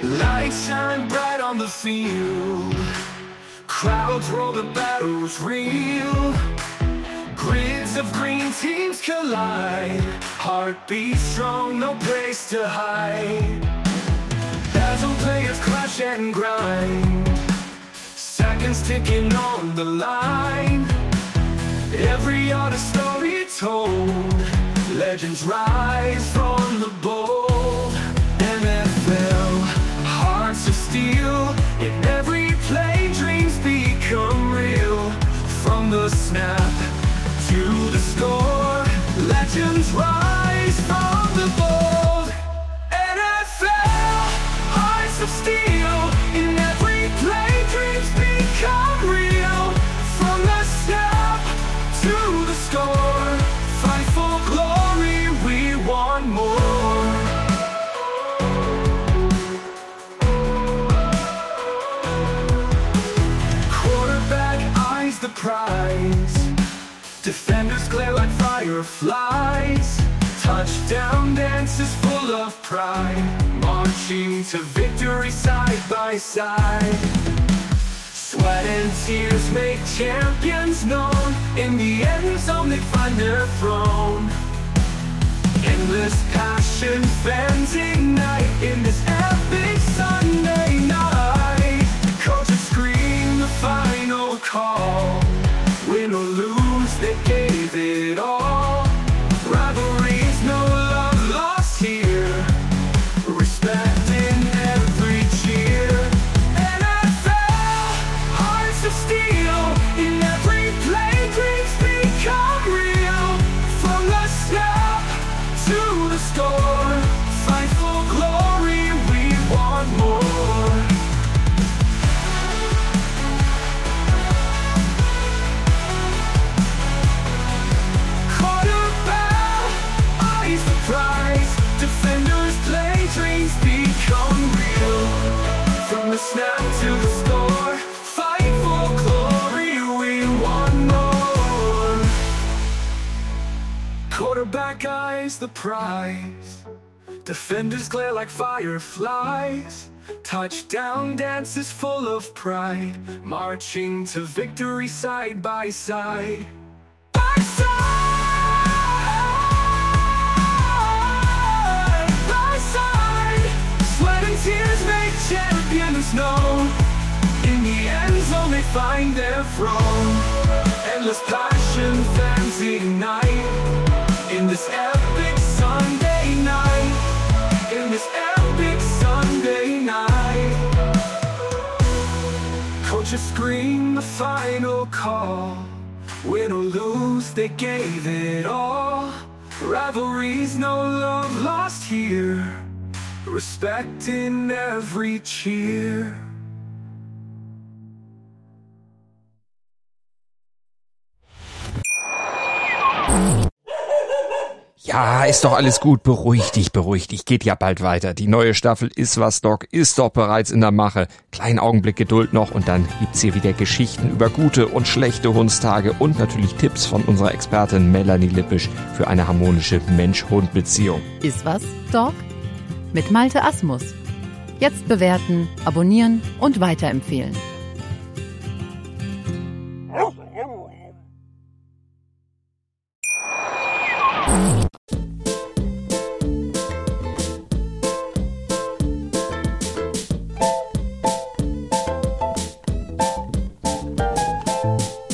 Lights shine bright on the field. Crowds roll, the battle's real. Grids of green teams collide. Heartbeat strong, no place to hide. Dazzle players clash and grind. Seconds ticking on the line. Every yard a story told. Legends rise from the bold. NFL, hearts of steel. In every play, dreams become real. From the snap to the score, legends rise from the bold. NFL, hearts of steel. In every play, dreams become real. From the snap to the score, fight for glory, we want more. Quarterback eyes the prize. Defenders glare like fireflies. Touchdown dances full of pride. Marching to victory side by side. Sweat and tears make champions known. In the end zone they find their throne. Endless passion, fans ignite. In this epic Sunday night, coaches scream the final call. Win or lose, they gave it all. Rivalries, no love lost here. Respect in every cheer. NFL, hearts of steel. In every play, dreams become real. From the snap to the score, fight for glory, we want more. Quarterback eyes the prize. Defenders play, dreams become real. From the snap to the score, fight for glory, we want more. Quarterback eyes the prize. Defenders glare like fireflies. Touchdown dances full of pride. Marching to victory side by side. By side, by side. Sweat and tears make champions known. In the end zone they find their throne. Endless passion, fans ignite. In this epic Sunday night. In this epic Sunday night. Coaches scream the final call. Win or lose, they gave it all. Rivalries, no love lost here. Respect in every cheer. Ja, ist doch alles gut. Beruhig dich. Geht ja bald weiter. Die neue Staffel Ist was, Doc ist doch bereits in der Mache. Kleinen Augenblick Geduld noch und dann gibt's hier wieder Geschichten über gute und schlechte Hundstage und natürlich Tipps von unserer Expertin Melanie Lippisch für eine harmonische Mensch-Hund-Beziehung. Ist was, Doc? Mit Malte Asmus. Jetzt bewerten, abonnieren und weiterempfehlen.